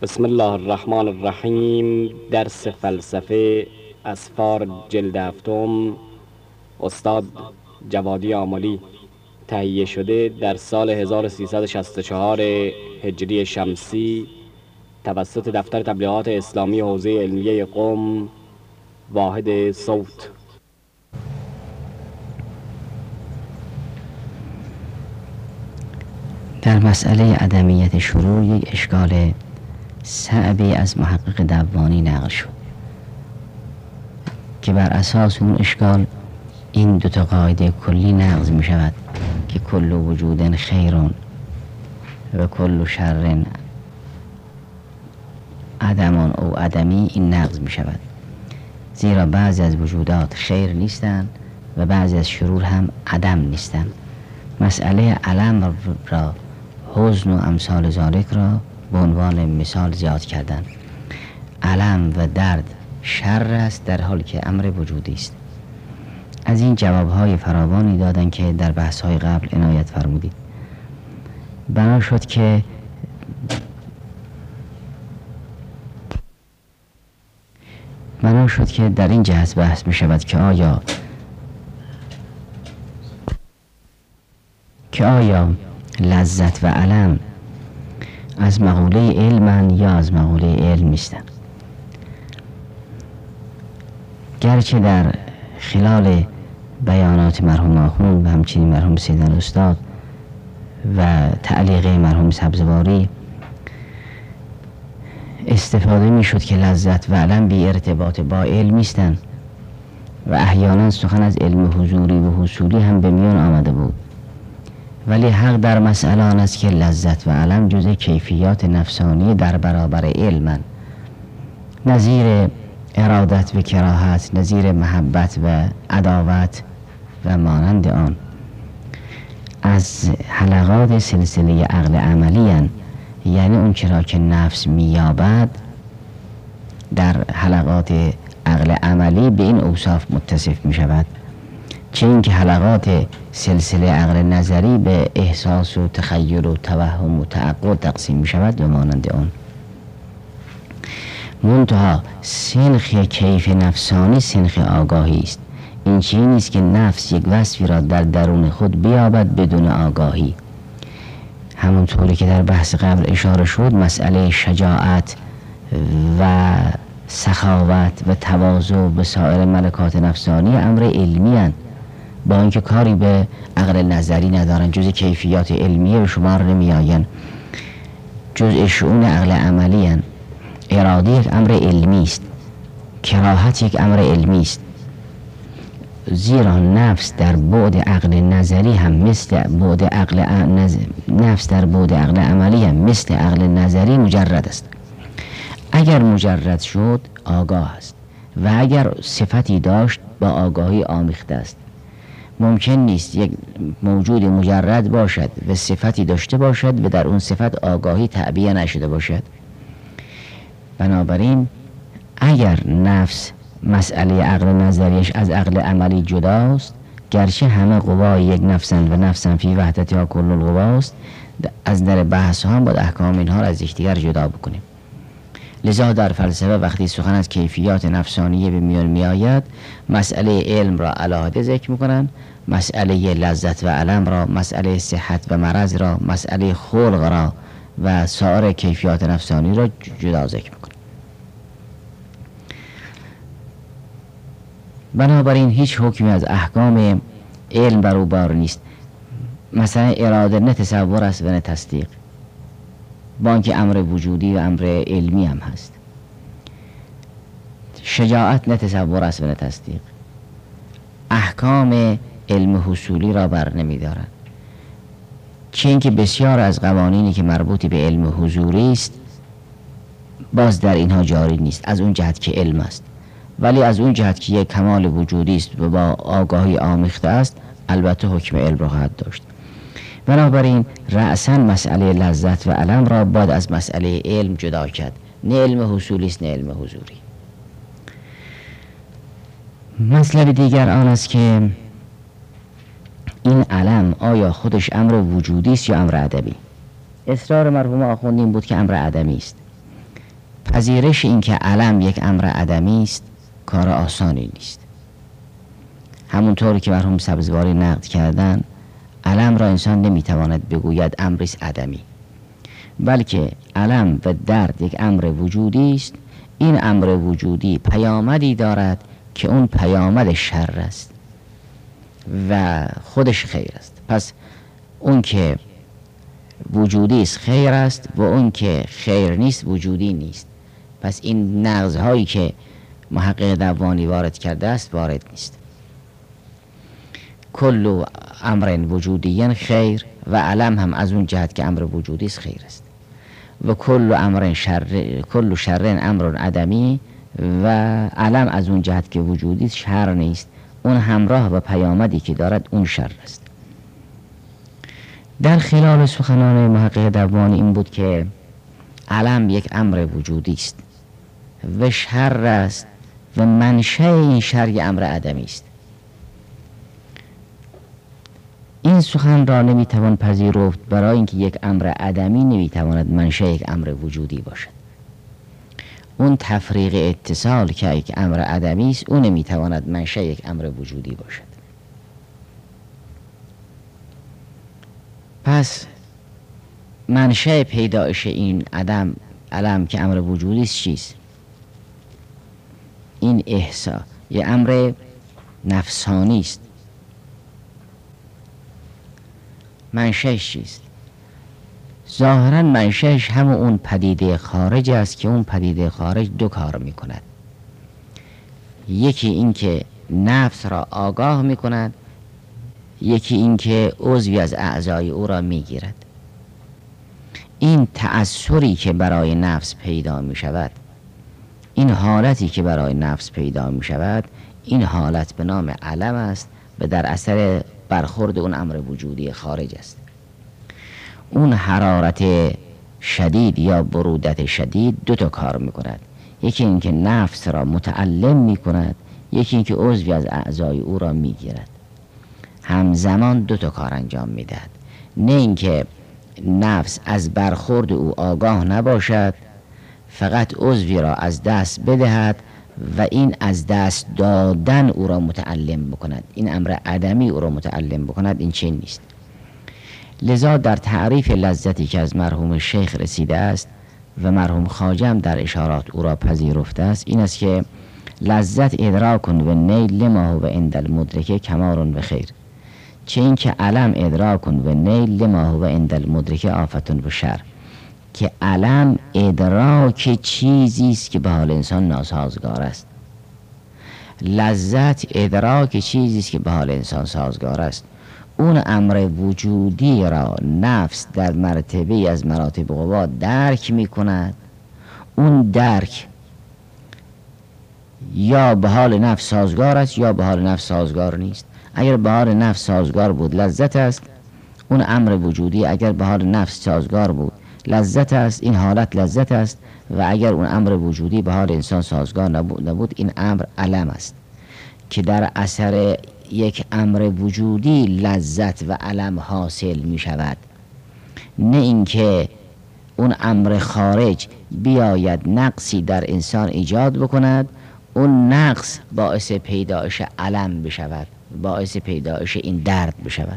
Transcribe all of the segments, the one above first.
بسم الله الرحمن الرحیم. درس فلسفه اسفار جلد هفتم، استاد جوادی آملی. تهیه شده در سال 1364 هجری شمسی توسط دفتر تبلیغات اسلامی حوزه علمیه قم، واحد صوت. در مسئله عدمیت شروع یک اشکال صعبی از محقق دوانی نقل شد که بر اساس اون اشکال این دو تا قاعده کلی نقض می شود که کل وجود خیرون و کل شر عدمان او عدمی. این نقض می شود زیرا بعضی از وجودات خیر نیستند و بعضی از شرور هم عدم نیستند. مسئله علم را، حزن و امثال ذالک را به عنوان مثال زیاد کردن. علم و درد شر است در حالی که امر وجودی است. از این جوابهای فراوانی دادن که در بحث‌های قبل عنایت فرمودید. بنا شد که در این جهت بحث می شود که آیا لذت و علم از مقوله علمن یا از مقوله علم نیستن. گرچه در خلال بیانات مرحوم آخوند و همچنین مرحوم سیدان استاد و تعلیق مرحوم سبزواری استفاده می شد که لذت و علم بی ارتباط با علم نیستن و احیانا سخن از علم حضوری و حصولی هم به میان آمده بود، ولی حق در مسئله آن است که لذت و علم جزء کیفیات نفسانی در برابر علمن، نظیر ارادت و کراهت، نظیر محبت و عداوت و مانند آن. از حلقات سلسله عقل عملی هن. یعنی اون چرا که نفس میابد در حلقات عقل عملی به این اوصاف متصف می شود، چه اینکه حلقات سلسله عقل نظری به احساس و تخیل و توهم و تعقل تقسیم می شود و مانند آن. منتها سنخ کیف نفسانی سنخ آگاهی است. این چیزی نیست که نفس یک وصفی را در درون خود بیابد بدون آگاهی. همونطوری که در بحث قبل اشاره شد، مسئله شجاعت و سخاوت و تواضع به سایر ملکات نفسانی امر علمی هستند، با اینکه کاری به عقل نظری ندارن، جز کیفیات علمیه به شمار نمی آین، جز شؤون عقل عملی هستند. اراده یک امر علمی است، کراهت یک امر علمی است، زیرا نفس در بعد عقل نظری هم مثل بعد عقل نفس در بعد عقل عملی هم مثل عقل نظری مجرد است. اگر مجرد شد آگاه است و اگر صفتی داشت با آگاهی آمیخته است. ممکن نیست یک موجود مجرد باشد و صفتی داشته باشد و در اون صفت آگاهی تعبیه نشده باشد. بنابراین اگر نفس مسئله عقل نظریش از عقل عملی جداست، گرچه همه قوای یک نفسند و نفسن فی وحدت یا کل القواست، از در بحث هم باید احکام اینها را از یکدیگر جدا بکنیم. لذا در فلسفه وقتی سخن از کیفیات نفسانیه به میان می آید، مسئله علم را علاهده ذکر میکنن، مسئله لذت و علم را، مسئله صحت و مرض را، مسئله خلق را و سایر کیفیات نفسانی را جدا ذکر میکنن. بنابراین هیچ حکمی از احکام علم بر او بار نیست. مثلا اراده نه تصور است و نه تصدیق، با اینکه امر وجودی و امر علمی هم هست. شجاعت نه تصور است و نه تصدیق. احکام علم حصولی را بر نمی دارند، چه اینکه بسیار از قوانینی که مربوطی به علم حضوری است باز در اینها جاری نیست، از اون جهت که علم است، ولی از اون جهت که یک کمال وجودی است و با آگاهی آمیخته است البته حکم علم را خواهد داشت. بنابراین رأساً مسئله لذت و علم را باید از مسئله علم جدا کرد، نه علم حصولی است نه علم حضوری. مطلب دیگر آن است که این علم آیا خودش امر وجودی است یا امر عدمی؟ اصرار مرحوم آخوند این بود که امر عدمی است. پذیرش این که علم یک امر عدمی است کار آسانی نیست. همونطوری که مرحوم سبزواری نقد کردن، علم را انسان نمیتواند بگوید امری است عدمی، بلکه علم و درد یک امر وجودی است. این امر وجودی پیامدی دارد که اون پیامد شر است و خودش خیر است. پس اون که وجودی است خیر است و اون که خیر نیست وجودی نیست. پس این نقض‌هایی که محقق دوانی وارد کرده است وارد نیست. کل امر وجودی خیر و علم هم از اون جهت که امر وجودی است خیر است و کل شر امر عدمی و علم از اون جهت که وجودی است شر نیست، اون همراه و پیامدی که دارد اون شر است. در خلال سخنان محقق دوانی این بود که علم یک امر وجودی است و شر است و منشأ این شر یک امر عدمی است. این سخن را نمیتوان پذیرفت برای اینکه یک امر عدمی نمیتواند منشأ یک امر وجودی باشد. اون تفریق اتصال که یک امر عدمی است اون نمیتواند منشأ یک امر وجودی باشد. پس منشأ پیدایش این علم که امر وجودی است چیست؟ این احساس یه امر نفسانی است. منشأش چیست؟ ظاهرا منشأش همون اون پدیده خارج است که اون پدیده خارج دو کار می کند. یکی این که نفس را آگاه می کند، یکی این که عضوی از اعضای او را می گیرد. این تأثری که برای نفس پیدا می شود، این حالتی که برای نفس پیدا می شود، این حالت به نام علم است و در اثر برخورد اون امر وجودی خارج است. اون حرارت شدید یا برودت شدید دو تا کار می کند. یکی این که نفس را متعلم می کند، یکی این که عضوی از اعضای او را می گیرد. همزمان دو تا کار انجام می دهد. نه اینکه نفس از برخورد او آگاه نباشد، فقط عضوی را از دست بدهد و این از دست دادن او را متعلم بکند، این امر عدمی او را متعلم بکند، این چنین نیست. لذا در تعریف لذتی که از مرحوم شیخ رسیده است و مرحوم خواجه هم در اشارات او را پذیرفته است، این است که لذت ادراک و نیل لما هو عند المدرک کمال و خیر، چه این که علم ادراک و نیل لما هو عند المدرک آفت و شر، که علم ادراک چیزی است که به حال انسان ناسازگار است. لذت ادراک چیزی است که به حال انسان سازگار است. اون امر وجودی را نفس در مرتبه از مراتب قوا درک می کند. اون درک یا به حال نفس سازگار است یا به حال نفس سازگار نیست. اگر به حال نفس سازگار بود لذت است، اون امر وجودی اگر به حال نفس سازگار بود لذت است، این حالت لذت است. و اگر اون امر وجودی به حال انسان سازگار نبود این امر علم است که در اثر یک امر وجودی لذت و علم حاصل می شود. نه اینکه اون امر خارج بیاید نقصی در انسان ایجاد بکند، اون نقص باعث پیدایش علم بشود، باعث پیدایش این درد بشود.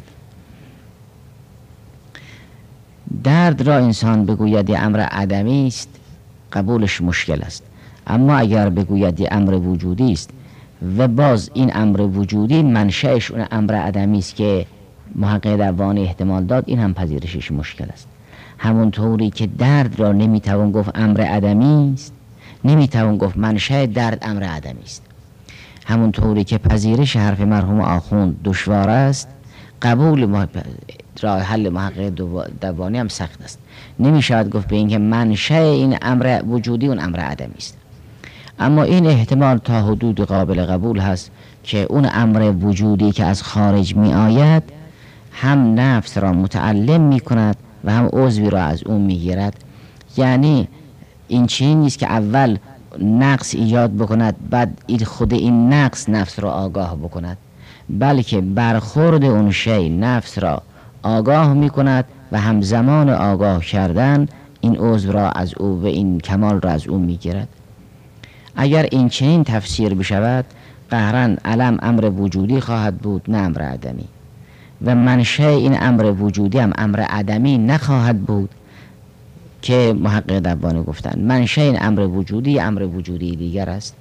درد را انسان بگوید یه امر عدمی است قبولش مشکل است، اما اگر بگوید یه امر وجودی است و باز این امر وجودی منشأش اون امر عدمی است که محقق دوانی احتمال داد، این هم پذیرشش مشکل است. همونطوری که درد را نمیتوان گفت امر عدمی است، نمیتوان گفت منشأ درد امر عدمی است. همونطوری که پذیرش حرف مرحوم آخوند دشوار است، قبول راه حل محقق دوانی هم سخت است. نمیشود گفت به اینکه منشأ این امر وجودی اون امر عدمی است. اما این احتمال تا حدود قابل قبول هست که اون امر وجودی که از خارج می آید هم نفس را متعلم می کند و هم عضوی را از اون می گیرد. یعنی این چیزی نیست که اول نقص ایجاد بکند بعد خود این نقص نفس را آگاه بکند، بلکه برخورد اون شی نفس را آگاه می کند و همزمان آگاه کردن این عضو را از او و این کمال را از او میگیرد. اگر این چنین تفسیر بشود قهرا علم امر وجودی خواهد بود نه امر عدمی، و منشأ این امر وجودی هم امر عدمی نخواهد بود که محقق دبانی گفتند منشأ این امر وجودی امر وجودی دیگر است.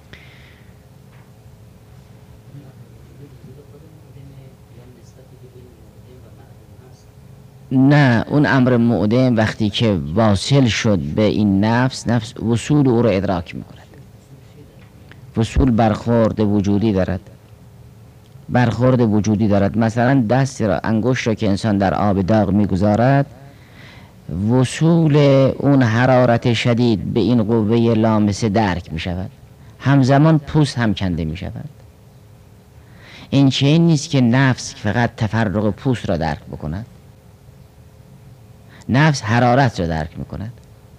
نه، اون امر معدم وقتی که واصل شد به این نفس وصول او را ادراک میکند. وصول برخورد وجودی دارد، برخورد وجودی دارد. مثلا دست را، انگشت را که انسان در آب داغ میگذارد، وصول اون حرارت شدید به این قوه لامسه درک میشود، همزمان پوست هم کنده میشود. این چنین نیست که نفس فقط تفرق پوست را درک بکند، نفس حرارت را درک میکند.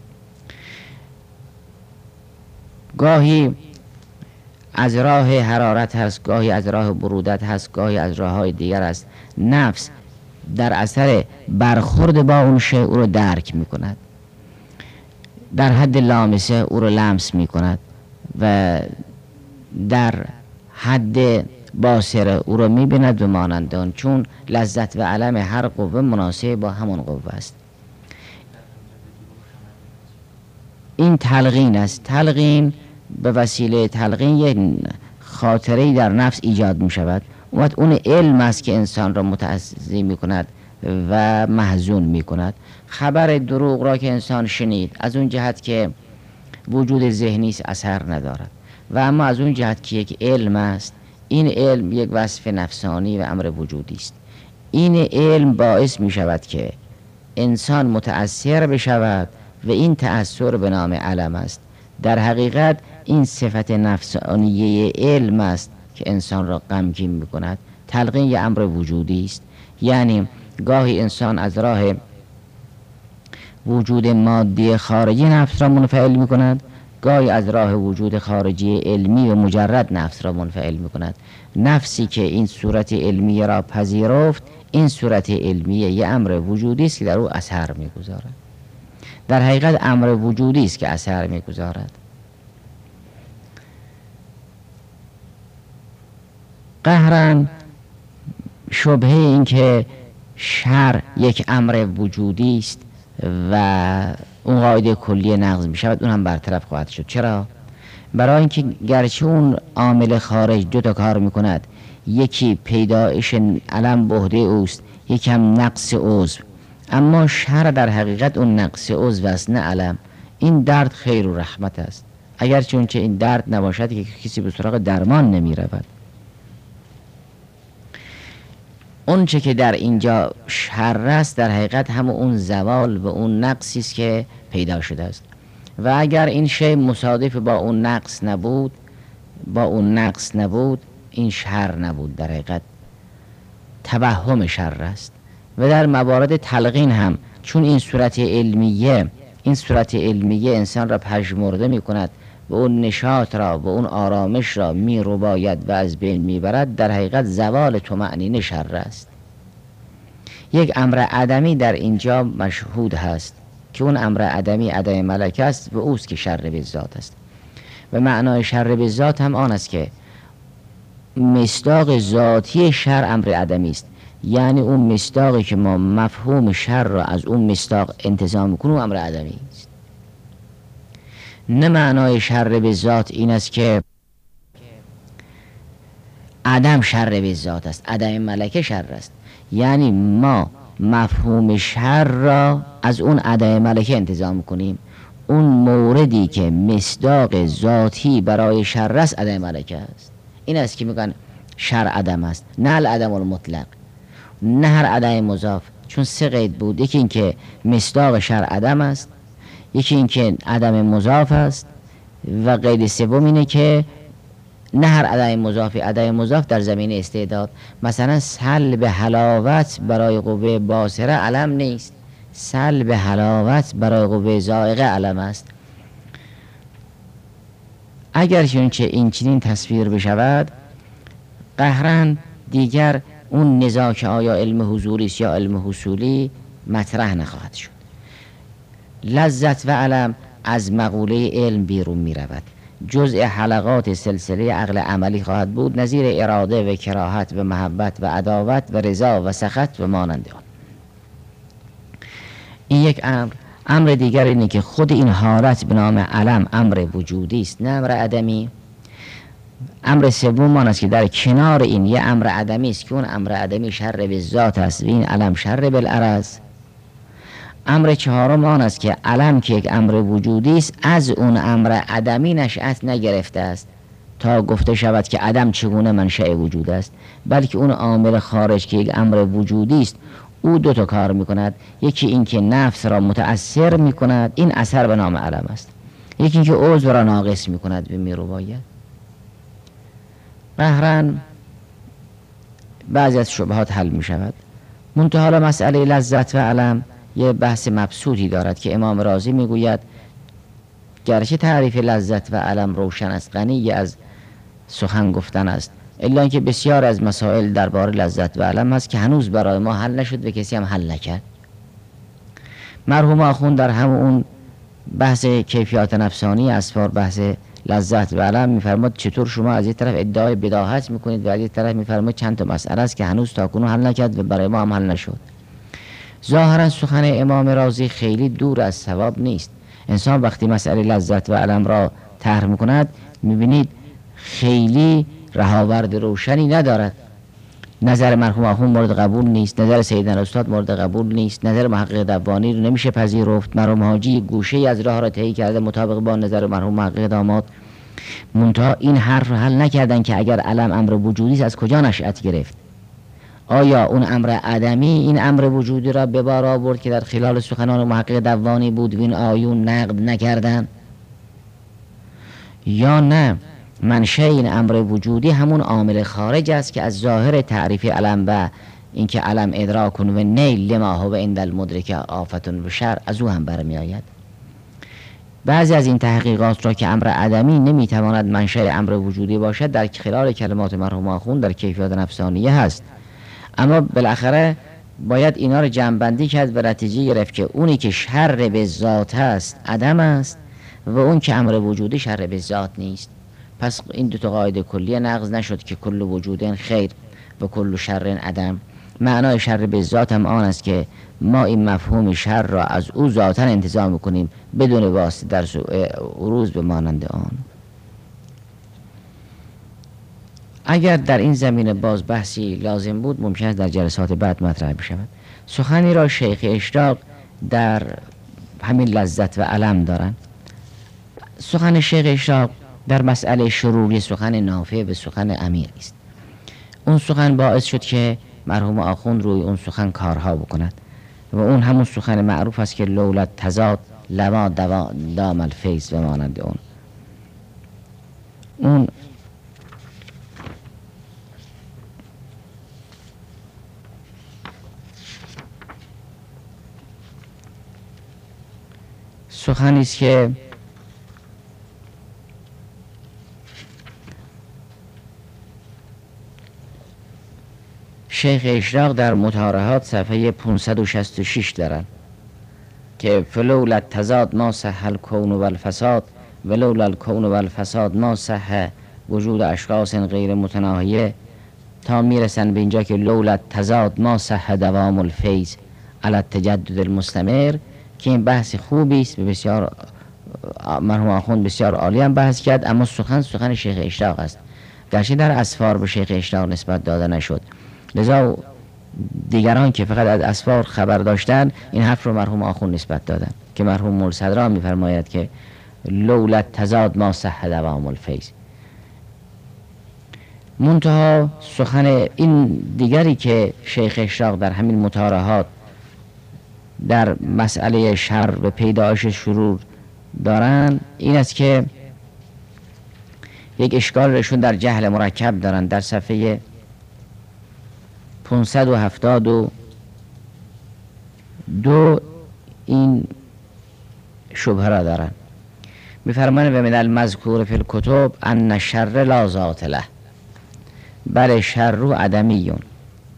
گاهی از راه حرارت هست، گاهی از راه برودت هست، گاهی از راه های دیگر است. نفس در اثر برخورد با اون شیء او را درک میکند، در حد لامسه او را لمس میکند و در حد باصره او را میبیند و مانند آن، چون لذت و علم هر قوه مناسب با همون قوه است. این تلقین است. تلقین به وسیله تلقین یک خاطره‌ای در نفس ایجاد می شود. اون علم است که انسان را متعظی می کند و محزون می کند. خبر دروغ را که انسان شنید از اون جهت که وجود ذهنی اثر ندارد، و اما از اون جهت که یک علم است، این علم یک وصف نفسانی و امر وجودی است. این علم باعث می شود که انسان متأثر بشود و این تأثیر به نام علم است. در حقیقت این صفت نفسانیه علم است که انسان را غمگین می کند. تلقین یه امر وجودی است، یعنی گاهی انسان از راه وجود مادی خارجی نفس را منفعل می کند، گاهی از راه وجود خارجی علمی و مجرد نفس را منفعل می کند. نفسی که این صورت علمی را پذیرفت، این صورت علمی یه امر وجودی است که در او اثر می گذارد. در حقیقت امر وجودی است که اثر می گذارد. قهراً شبهه این که شر یک امر وجودی است و اون قاعده کلی نقض می شود، اون هم برطرف خواهد شد. چرا؟ برای اینکه گرچه اون عامل خارج دو تا کار می کند، یکی پیدایش علم به عهده اوست، یکی هم نقص عضو، اما شر در حقیقت اون نقص عضو است نه علم. این درد خیر و رحمت است، اگر چونچه این درد نباشد که کسی به سراغ درمان نمی رود. اون چه که در اینجا شر است در حقیقت هم اون زوال و اون نقصی است که پیدا شده است، و اگر این شی مصادف با اون نقص نبود این شر نبود، در حقیقت توهم شر است. و در موارد تلقین هم چون این صورت علمیه انسان را پژمرده می کند و اون نشاط را و اون آرامش را می رباید و از بین می برد، در حقیقت زوال طمأنینه شر است. یک امر عدمی در اینجا مشهود هست که اون امر عدمی عدم ملکه است و اوست که شر به ذات است. و معنای شر به ذات هم آن است که مصداق ذاتی شر امر عدمی است، یعنی اون مصداقی که ما مفهوم شر را از اون مصداق انتزاع میکنیم امر عدمی است. نه معنای شر به ذات این است که عدم شر به ذات است، عدم ملکه شر است، یعنی ما مفهوم شر را از اون عدم ملکه انتزاع میکنیم. اون موردی که مصداق ذاتی برای شر است عدم ملکه است. این است که میگن شر عدم است، نه العدم المطلق، نه هر عدم مضاف، چون سه قید بود. یکی این که مصداق شر عدم است، یکی این که عدم مضاف است، و قید سوم اینه که نه هر عدم مضافی. عدم مضاف در زمین استعداد، مثلا سلب حلاوت برای قوه باصره علم نیست، سلب حلاوت برای قوه ذائقه علم است. اگر چونچه این چنین تصویر بشود، قهراً دیگر اون نزاع که آیا علم حضوری است یا علم حصولی مطرح نخواهد شد. لذت و علم از مقوله علم بیرون می رود، جزء حلقات سلسله عقل عملی خواهد بود، نظیر اراده و کراهت و محبت و عداوت و رضا و سخط و مانند آن. این یک امر دیگر اینه که خود این حالت به نام علم امر وجودی است نه امر عدمی. امر سوم آن است که در کنار این یه امر عدمی است که اون امر عدمی شر به ذات است و این علم شر بالعرض. امر چهارم آن است که علم که یک امر وجودی است از اون امر عدمی نشأت نگرفته است تا گفته شود که عدم چگونه منشأ وجود است، بلکه اون عامل خارج که یک امر وجودی است او دو تا کار میکند. یکی این که نفس را متأثر میکند، این اثر به نام علم است. یکی این که عضو را ناقص میکند و میرباید. قهرن بعضی از شبهات حل میشود. منتها مسئله لذت و علم یه بحث مبسوطی دارد که امام رازی میگوید گرچه تعریف لذت و علم روشن است، غنی از سخن گفتن است، الا اینکه بسیار از مسائل درباره لذت و علم هست که هنوز برای ما حل نشد و کسی هم حل نکرد. مرحوم آخوند در همون بحث کیفیات نفسانی اسفار بحث لذت و علم میفرماد چطور شما از یک طرف ادعای بداهت میکنید و از یک طرف میفرماد چند تا مسئله است که هنوز تاکنون حل نکرد و برای ما هم حل نشد. ظاهرا سخن امام رازی خیلی دور از صواب نیست. انسان وقتی مسئله لذت و علم را طرح میکند میبینید خیلی رهاورد روشنی ندارد. نظر مرحوم آخوند مورد قبول نیست، نظر سیدنا استاد مورد قبول نیست، نظر محقق دبانی رو نمیشه پذیرفت. مرحوم حاجی گوشه از راه را طی کرده مطابق با نظر مرحوم محقق داماد. منتها این حرف رو حل نکردن که اگر علم امر وجودی است از کجا نشأت گرفت؟ آیا اون امر عدمی این امر وجودی را به بار آورد که در خلال سخنان محقق دبانی بود و این آیون نقد نکردن، یا نه منشأ این امر وجودی همون عامل خارج است که از ظاهر تعریف علم و اینکه علم ادراک و نیل لما هو عند المدرک آفت و شر از او هم برمی آید. بعضی از این تحقیقات را که امر عدمی نمیتواند منشأ امر وجودی باشد در خلال کلمات مرحوم آخوند در کیفیات نفسانیه هست، اما بالاخره باید اینا رو جمع‌بندی کرد و نتیجه گرفت که اونی که شر به ذات است عدم است و اون که امر وجودی شر به ذات نیست. پس این دو تا قاعده کلیه نقض نشد که کل وجودن خیر و کل شر عدم. معنای شر به ذات هم آن است که ما این مفهوم شر را از او ذاتا انتزاع میکنیم بدون واسطه در عروض به مانند آن. اگر در این زمینه باز بحثی لازم بود ممکن است در جلسات بعد مطرح بشود. سخنی را شیخ اشراق در همین لذت و علم دارن. سخن شیخ اشراق در مسئله شروری سخن نافع و سخن عمیق است. اون سخن باعث شد که مرحوم آخوند روی اون سخن کارها بکند و اون همون سخن معروف است که لولت تضاد لما دام الفیض و مانند اون سخنی است که شیخ اشراق در مطارحات صفحه 566 دارن که فلولا التضاد ما صح الکون و الفساد ولولا الکون و الفساد ما صح وجود اشخاص غیر متناهیه، تا میرسن به اینجا که لولا التضاد ما صح دوام الفیض علی التجدد المستمر، که این بحث خوبی است و بسیار مرحوم آخوند بسیار عالی هم بحث کرد، اما سخن شیخ اشراق است، گرچه در اسفار به شیخ اشراق نسبت داده نشد. لذا دیگران که فقط از اسفار خبر داشتن این حرف رو مرحوم آخوند نسبت دادن که مرحوم مرصدرا میفرماید که لولا التضاد ما صح دوام الفیض. منتها سخن این دیگری که شیخ اشراق در همین مطارحات در مسئله شر و پیدایش شرور دارن این است که یک اشکال رشون در جهل مرکب دارن. در صفحه 572 این شبهه را دارن. میفرمایند و من المذکور فی الکتب ان الشر لا ذات له بل شر عدمیون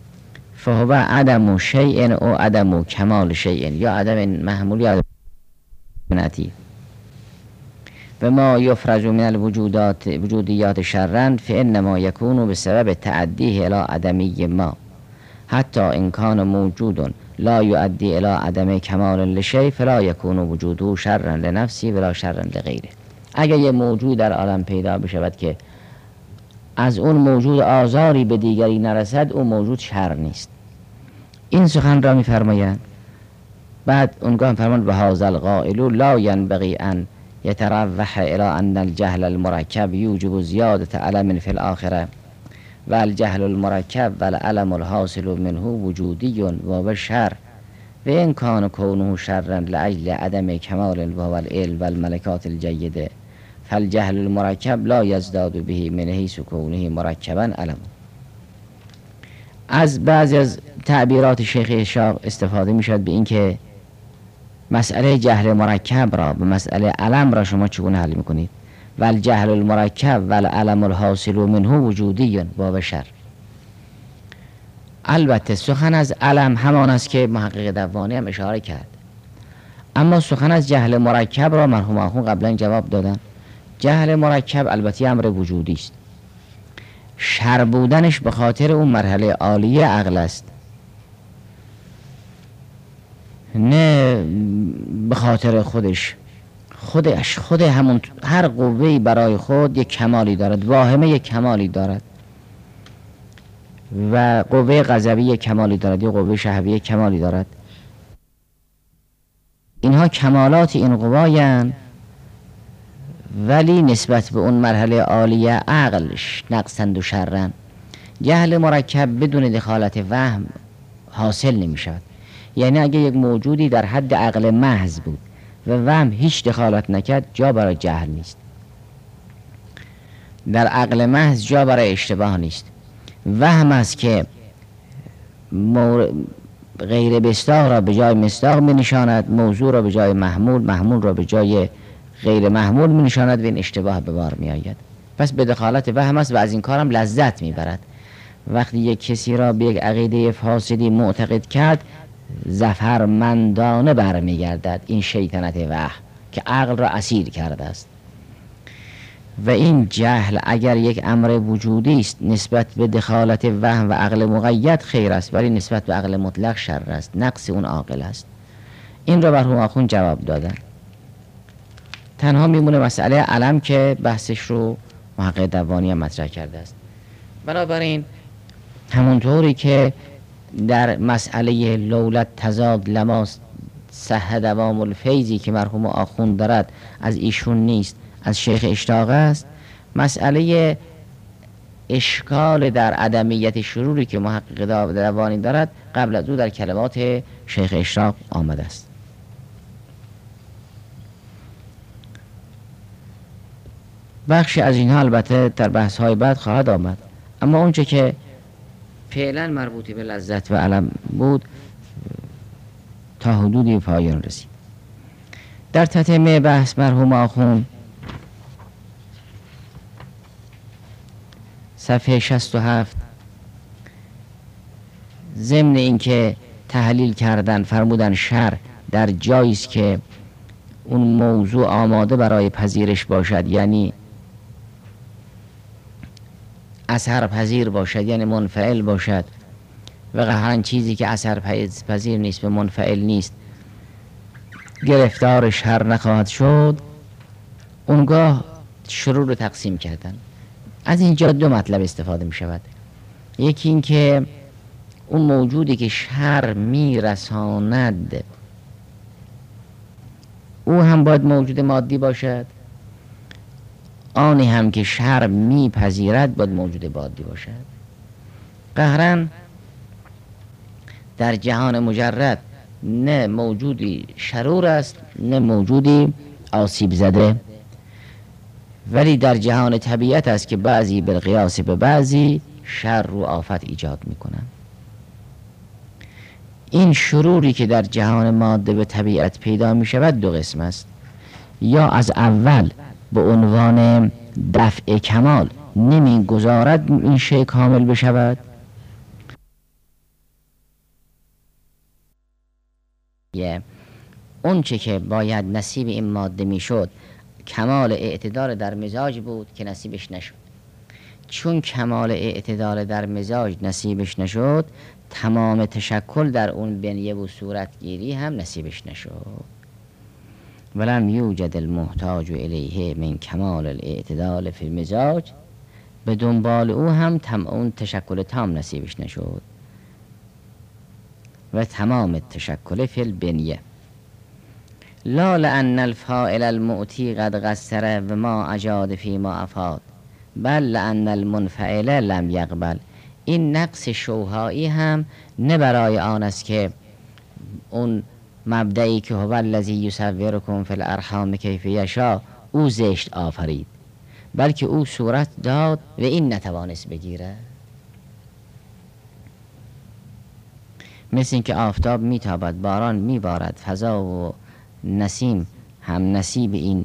فهو عدم شیء او عدم کمال شیء، یا عدم محمول یا عدم منتی و ما یفرز من الوجودیات شرا فانما یکون بسبب تعدیه الی عدمی ما حتی ان کان موجود لا یؤدی الی عدم کمال لشیء فلا یکون وجوده شرا لنفسی ولا شرا لغیره. اگر یه موجود در عالم پیدا بشود که از اون موجود آزاری به دیگری نرسد، اون موجود شر نیست. این سخن را می‌فرمایند. بعد اونگاه فرمان به هذا القائل لا ينبغي ان يتروح الى ان الجهل المركب يوجب زیادة علم في الاخره و الجهل المرکب و العلم الحاصل منه وجودی و بشر و این کان کونه شرا لأجل عدم کمال و العلم و الملکات الجیده فالجهل المرکب لا یزداد به من حیث کونه مرکبا علم. از بعضی از تعبیرات شیخ اشراق استفاده می شد به این که مسئله جهل مرکب را به مسئله علم را شما چگونه حل می کنید؟ و الجهل المرکب و العلم الحاصل منه وجودی و بشر. البته سخن از علم همان است که محقق دوانی هم اشاره کرد، اما سخن از جهل مرکب را مرحوم آخوند قبلا جواب دادن. جهل مرکب البته امر وجودی است، شر بودنش به خاطر اون مرحله عالیه عقل است، نه به خاطر خود همون هر قوه‌ای برای خود یک کمالی دارد، واهمه یک کمالی دارد و قوه غضبی یک کمالی دارد یا قوه شهوی یک کمالی دارد. اینها کمالات این قوایند، ولی نسبت به اون مرحله عالیه عقلش نقصند و شرن. جهل مرکب بدون دخالت وهم حاصل نمی شود. یعنی اگه یک موجودی در حد عقل محض بود و وهم هیچ دخالت نکرد، جا برای جهل نیست. در عقل محض جا برای اشتباه نیست. وهم است که غیر مصداق را به جای مصداق می نشاند، موضوع را به جای محمول، محمول را به جای غیر محمول می نشاند و این اشتباه به بار می آید. پس به دخالت وهم است و از این کارم لذت می برد. وقتی یک کسی را به یک عقیده فاسدی معتقد کرد، ظفرمندانه برمی گردد این شیطنت وهم که عقل را اسیر کرده است. و این جهل اگر یک امر وجودی است نسبت به دخالت وهم و عقل مقید خیر است، ولی نسبت به عقل مطلق شر است، نقص اون عاقل است. این را مرحوم آخوند جواب دادن. تنها میمونه مسئله علم که بحثش رو محقق دوانی هم مطرح کرده است. بنابراین همونطوری که در مسئله لولت تضاد لما صح دوام الفیضی که مرحوم آخوند دارد از ایشون نیست، از شیخ اشراق است، مسئله اشکال در عدمیت شروری که محقق دوانی دارد قبل از او در کلمات شیخ اشراق آمده است. بخشی از اینها البته در بحث های بعد خواهد آمد، اما اونچه که فعلا مربوطی به لذت و علم بود تا حدودی پایان رسید. در تتمه بحث مرحوم آخوند صفحه 67 ضمن اینکه تحلیل کردن فرمودن شر در جایی است که اون موضوع آماده برای پذیرش باشد، یعنی اثر پذیر باشد، یعنی منفعل باشد، و قهرن چیزی که اثر پذیر نیست و منفعل نیست گرفتار شر نخواهد شد. اونگاه شروع رو تقسیم کردن. از اینجا دو مطلب استفاده می شود. یکی این که اون موجودی که شر می رساند او هم باید موجود مادی باشد، آنی هم که شر می پذیرد باید موجود مادی باشد. قهرن در جهان مجرد نه موجودی شرور است نه موجودی آسیب زده، ولی در جهان طبیعت است که بعضی بالقیاس به بعضی شر و آفت ایجاد میکنن. این شروری که در جهان ماده به طبیعت پیدا می شود دو قسم است. یا از اول به عنوان دفع کمال نمی گذارد این شی کامل بشود، اون چه که باید نصیب این ماده میشد کمال اعتدال در مزاج بود که نصیبش نشد. چون کمال اعتدال در مزاج نصیبش نشد، تمام تشکل در اون بنیه و صورتگیری هم نصیبش نشد. ولم یوجد المحتاج الیه من کمال الاعتدال فی المزاج، به دنبال او هم اون تشکل تام نصیبش نشد و تمام تشکل فی البنیه. لا لأن الفاعل المؤتی قد قصر و ما اجاد فی ما افاد، بل لأن المنفعل لم یقبل. این نقص شوهایی هم نه برای آن است که اون مبدئی که هو الذی یصورکم فی الارحام کیف یشاء او زشت آفرید، بلکه او صورت داد و این نتوانست بگیره. مثل این که آفتاب میتابد، باران میبارد، فضا و نسیم هم نصیب این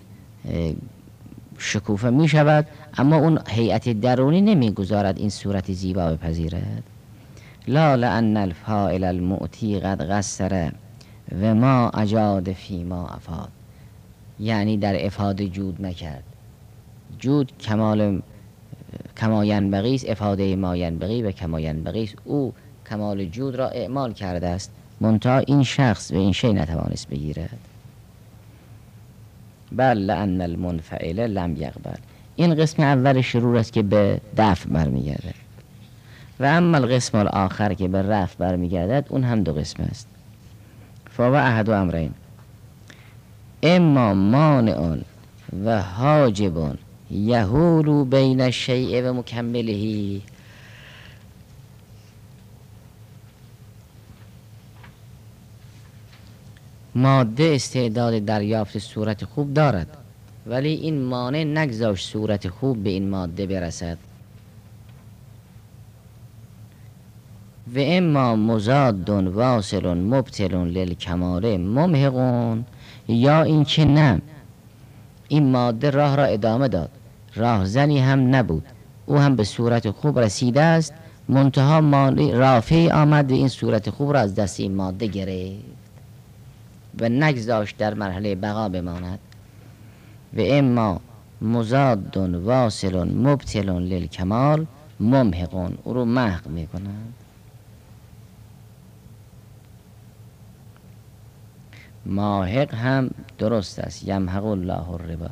شکوفه میشود، اما اون هیئت درونی نمیگذارد این صورت زیبا بپذیرد. لا لأن الفاعل المؤتی قد قصر و ما اجاد فی ما افاد، یعنی در افاده جود نکرد. جود کما ینبغی است، افاده ما ینبغی و کما ینبغی است. او کمال جود را اعمال کرده است، منتها این شخص و این شی نتوانست بگیرد. بل لأن المنفعل لم یقبل. این قسم اول شرور است که به دفع برمیگردد و اما القسم الاخر که به رفع برمیگردد اون هم دو قسم است. فهو احد امرین، اما مانع و حاجب یحول بین الشیء و مکمله. ماده استعداد دریافت صورت خوب دارد، ولی این مانع نگذاشت صورت خوب به این ماده برسد. و اما مزاد واصل مبطل للکمال ممحقون، یا این که نه، این ماده راه را ادامه داد، راهزنی هم نبود، او هم به صورت خوب رسیده است، منتها رافعی آمد و این صورت خوب را از دست این ماده گرفت و نگذاشت در مرحله بقا بماند. و اما مزاد واصل مبطل للکمال ممحقون، او رو محق میکنند. ماحق هم درست است، یمحق الله الربا.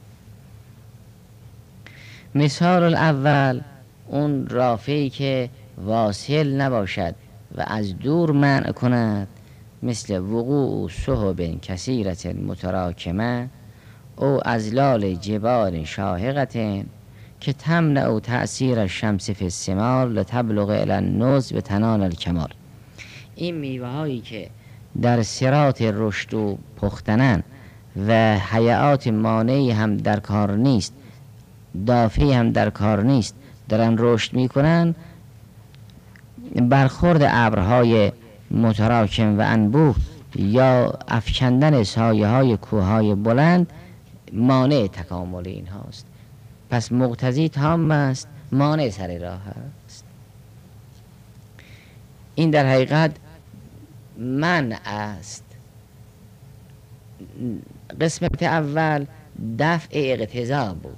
مثال الاول اون رافعی که واصل نباشد و از دور منع کند، مثل وقوع سحب کثیرة متراکمه او ازلال جبال شاهقة که تمنع تأثیر الشمس فی الثمار لتبلغ الی النضج و تنال الکمال. این میوه هایی که در صراط رشد و پختنن و حیات مانعی هم در کار نیست، دافعی هم در کار نیست، دارن رشد میکنن، برخورد ابرهای متراکم و انبوه یا افکندن سایه های کوههای بلند مانع تکامل این هاست. پس مقتضی تام است، مانع سر راه است. این در حقیقت منع است. قسمت اول دفع اقتضا بود.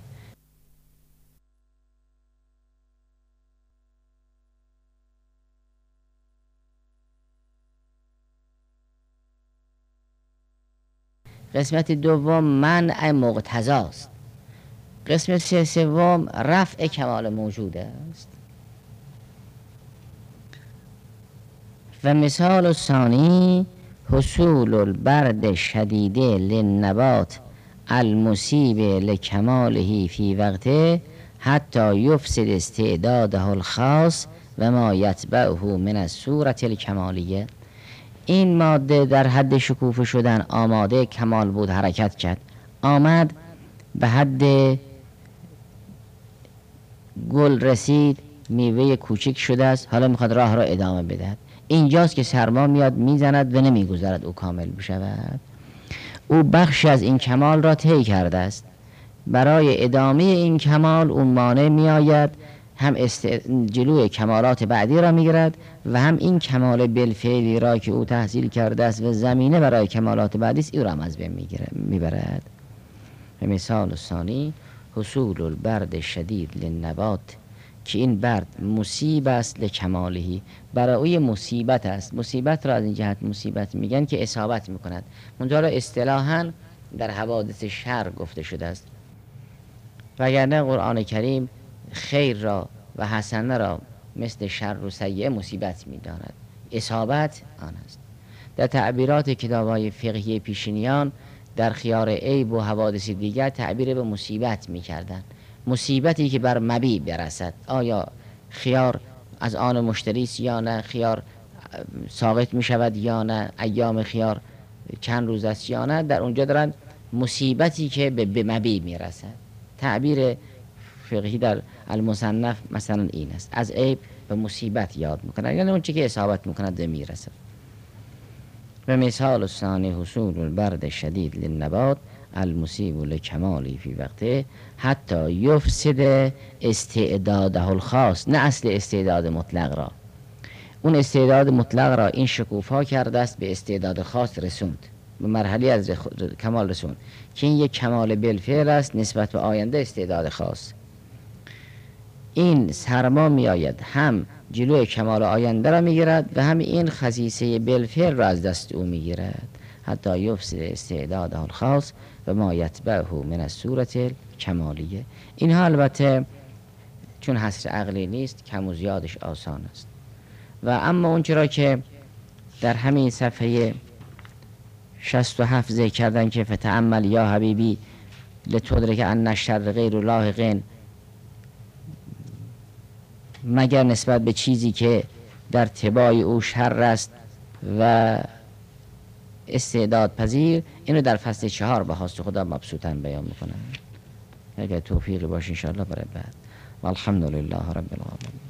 قسمت دوم منع مقتضاست. قسمت سوم رفع کمال موجود است. و مثال ثانی حصول البرد شدید للنبات المصیب لکماله فی وقته حتی یفسد استعداده الخاص و ما یتبعه من الصورت الکمالیه. این ماده در حد شکوفه شدن آماده کمال بود، حرکت کرد، آمد به حد گل رسید، میوه کوچک شده است، حالا میخواد راه را ادامه بدهد. اینجاست که سرما میاد میزند و نمیگذارد او کامل بشود. او بخشی از این کمال را طی کرده است، برای ادامه این کمال اون مانع میآید، هم جلوی کمالات بعدی را میگیرد و هم این کمال بالفعلی را که او تحصیل کرده است و زمینه برای کمالات بعدی است او را از بین میبرد. و مثال ثانی حصول البرد شدید للنبات، که این برد مصیب است لکمالهی، برای او مصیبت است. مصیبت را از این جهت مصیبت میگن که اصابت میکند، منتها اصطلاحاً در حوادث شر گفته شده است، وگرنه قرآن کریم خیر را و حسنه را مثل شر و سیئه مصیبت میداند، اصابت آن است. در تعبیرات کتاب‌های فقهی پیشینیان در خیار عیب و حوادث دیگر تعبیر به مصیبت میکردند، مصیبتی که بر مبی برسد، آیا خیار از آن مشتری است یا نه، خیار ساقط می شود یا نه، ایام خیار چند روز است یا نه، در اونجا دارن مصیبتی که به مبی می رسد. تعبیر فقهی در المصنف مثلا این است، از عیب به مصیبت یاد میکنند، یعنی اون چی که اصابت میکند می رسد. و مثال ثانی حصول البرد شدید للنبات المصیب لکمالی فی وقته حتی یفسد استعداده الخاص، نه اصل استعداد مطلق را. اون استعداد مطلق را این شکوفا کرده است به استعداد خاص رسوند، به مرحله از کمال رسوند که این یک کمال بالفعل است نسبت به آینده استعداد خاص. این سرما می آید، هم جلوی کمال آینده را می گیرد و هم این خصیصه بالفعل را از دست او می گیرد. حتی یفسد استعداده الخاص و ما یتبعه من الصورت کمالیه. اینها البته چون حصر عقلی نیست کم و زیادش آسان است. و اما اون چرا که در همین صفحه 67 ذکر کردن که فتأمل یا حبیبی لتدرک ان الشر غیر لاحق، مگر نسبت به چیزی که در تباع او شر است و استعداد پذیر، اینو در فصل 4 به خواست خدا مبسوطاً بیان میکنن. اگر توفیقی باشه انشاءالله برای بعد. والحمدلله رب العالمین.